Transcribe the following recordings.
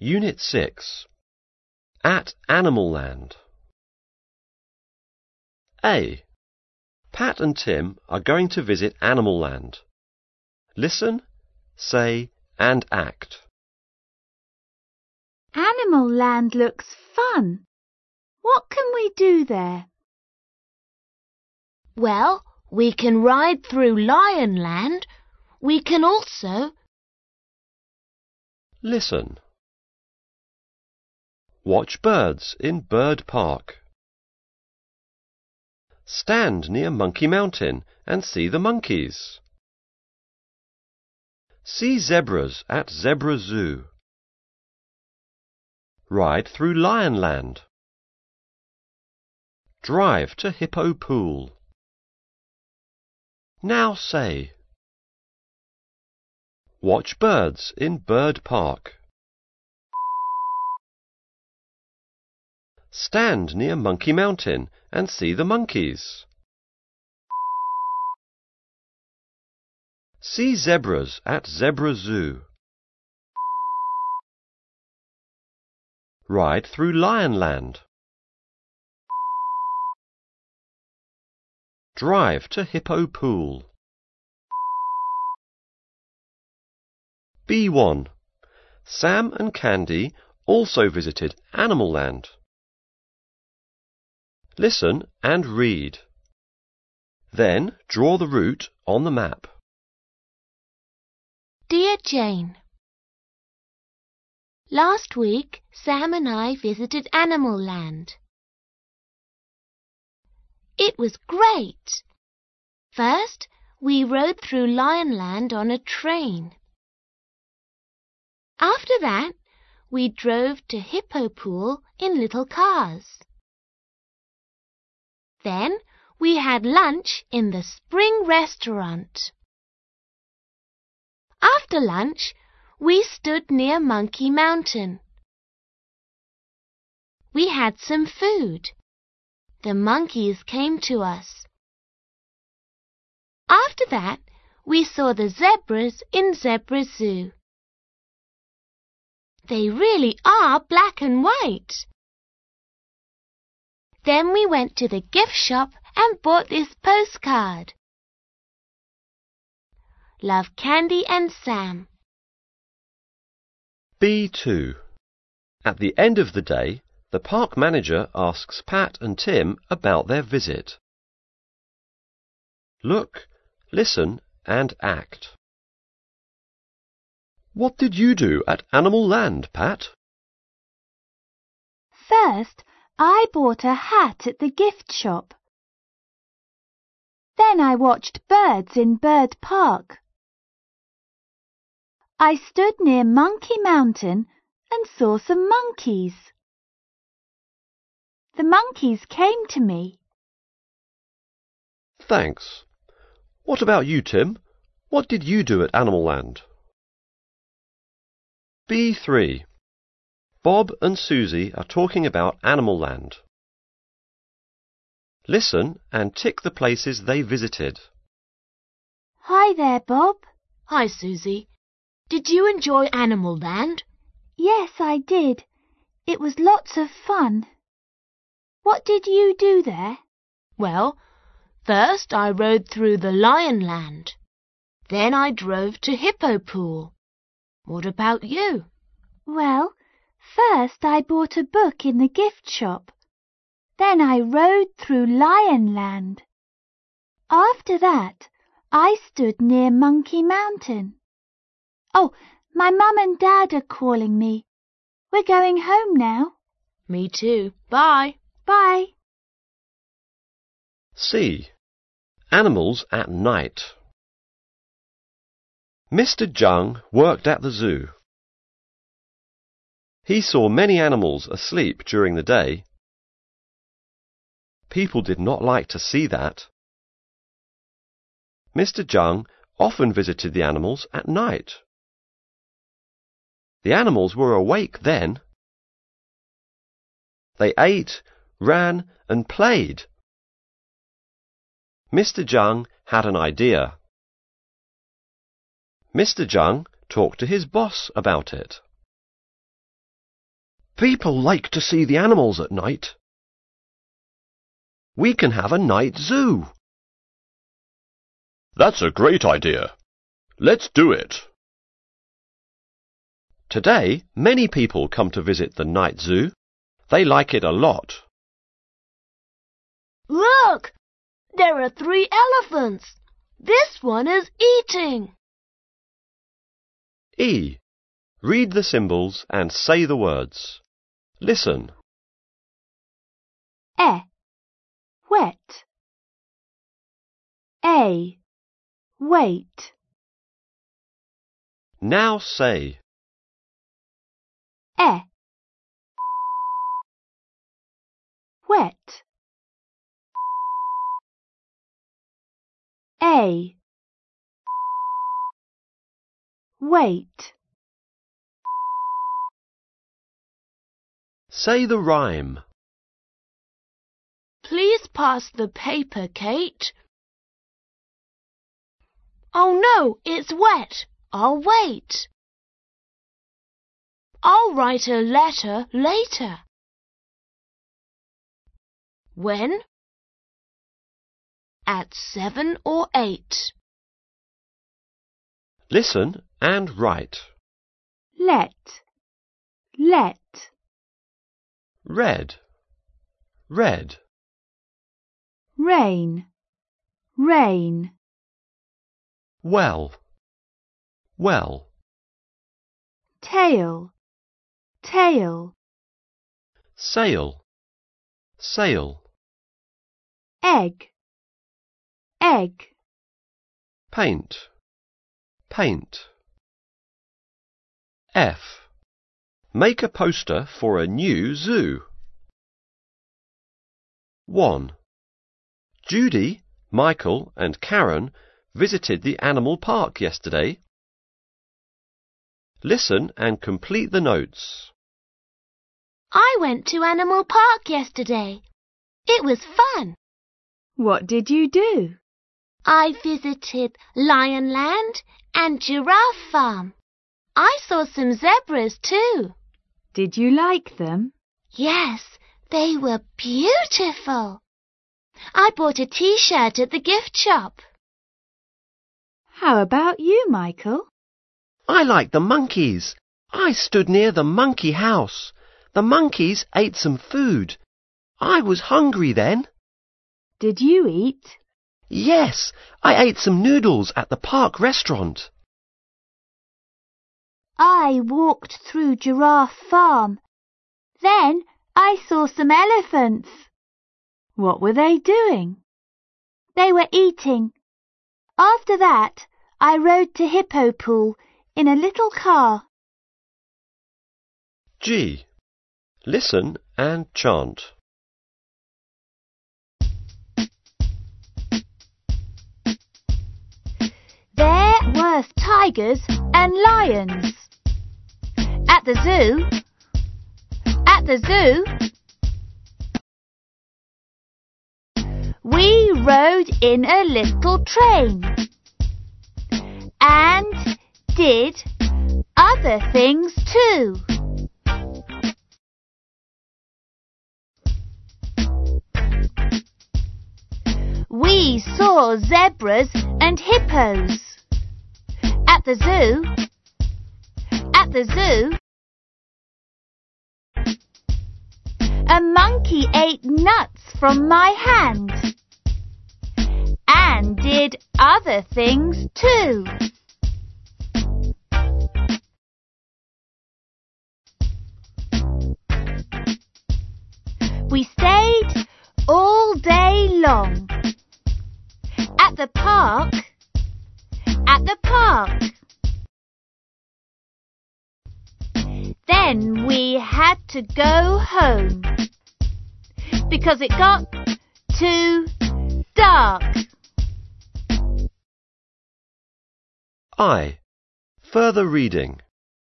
Unit 6. At Animal Land. A. Pat and Tim are going to visit Animal Land. Listen, say, and act. Animal Land looks fun. What can we do there? Well, we can ride through Lion Land. We can also... Listen. Watch birds in Bird Park. Stand near Monkey Mountain and see the monkeys. See zebras at Zebra Zoo. Ride through Lion Land. Drive to Hippo Pool. Now say. Watch birds in Bird Park. Stand near Monkey Mountain and see the monkeys. See zebras at Zebra Zoo. Ride through Lion Land. Drive to Hippo Pool. B1. Sam and Candy also visited Animal Land. Listen and read. Then draw the route on the map. Dear Jane, last week Sam and I visited Animal Land. It was great. First, we rode through Lion Land on a train. After that, we drove to Hippo Pool in little cars. Then we had lunch in the Spring Restaurant. After lunch, we stood near Monkey Mountain. We had some food. The monkeys came to us. After that, we saw the zebras in Zebra Zoo. They really are black and white. Then we went to the gift shop and bought this postcard. Love, Candy and Sam. B2. At the end of the day, the park manager asks Pat and Tim about their visit. Look, listen and act. What did you do at Animal Land, Pat? First, I bought a hat at the gift shop. Then I watched birds in Bird Park. I stood near Monkey Mountain and saw some monkeys. The monkeys came to me. Thanks. What about you, Tim? What did you do at Animal Land? B3. Bob and Susie are talking about Animal Land. Listen and tick the places they visited. Hi there, Bob. Hi, Susie. Did you enjoy Animal Land? Yes, I did. It was lots of fun. What did you do there? Well, first I rode through the Lion Land. Then I drove to Hippo Pool. What about you? Well, first I bought a book in the gift shop. Then I rode through Lion Land. After that, I stood near Monkey Mountain. Oh, my mum and dad are calling me. We're going home now. Me too. Bye. Bye. C. Animals at night. Mr. Jung worked at the zoo. He saw many animals asleep during the day. People did not like to see that. Mr. Jung often visited the animals at night. The animals were awake then. They ate, ran, and played. Mr. Jung had an idea. Mr. Jung talked to his boss about it. People like to see the animals at night. We can have a night zoo. That's a great idea. Let's do it. Today, many people come to visit the night zoo. They like it a lot. Look! There are 3 elephants. This one is eating. E. Read the symbols and say the words. Listen. Wet. A. Wait. Now say. Wet. A. Wait. Say the rhyme. Please pass the paper, Kate. Oh no, it's wet. I'll wait. I'll write a letter later. When? At 7 or 8. Listen and write. Let. Red. Red. Rain. Well. Tail. Sail. Egg. Paint. F. Make a poster for a new zoo. 1. Judy, Michael and Karen visited the animal park yesterday. Listen and complete the notes. I went to Animal Park yesterday. It was fun. What did you do? I visited Lionland and Giraffe Farm. I saw some zebras too. Did you like them? Yes, they were beautiful. I bought a T-shirt at the gift shop. How about you, Michael? I like the monkeys. I stood near the monkey house. The monkeys ate some food. I was hungry then. Did you eat? Yes, I ate some noodles at the park restaurant. I walked through Giraffe Farm. Then I saw some elephants. What were they doing? They were eating. After that, I rode to Hippo Pool in a little car. G. Listen and chant. There were tigers and lions. At the zoo. We rode in a little train and did other things too. We saw zebras and hippos. At the zoo, a monkey ate nuts from my hand and did other things too. We stayed all day long at the park. Then we had to go home because it got too dark. I. Further reading.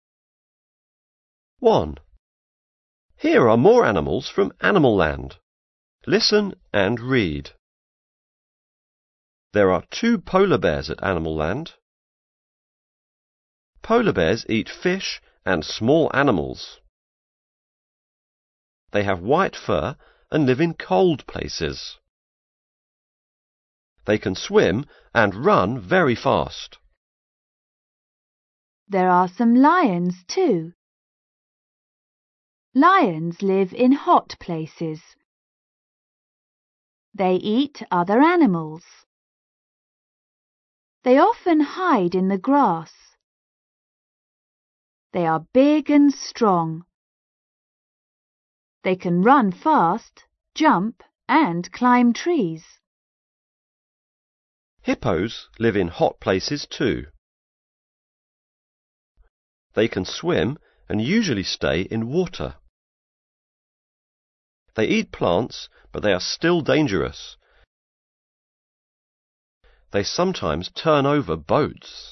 1. Here are more animals from Animal Land. Listen and read. There are 2 polar bears at Animal Land. Polar bears eat fish and small animals. They have white fur and live in cold places. They can swim and run very fast. There are some lions too. Lions live in hot places. They eat other animals. They often hide in the grass. They are big and strong. They can run fast, jump, and climb trees. Hippos live in hot places too. They can swim and usually stay in water. They eat plants, but they are still dangerous. They sometimes turn over boats.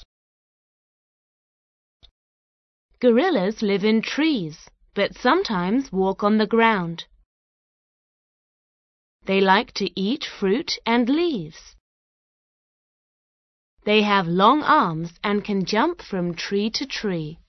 Gorillas live in trees, but sometimes walk on the ground. They like to eat fruit and leaves. They have long arms and can jump from tree to tree.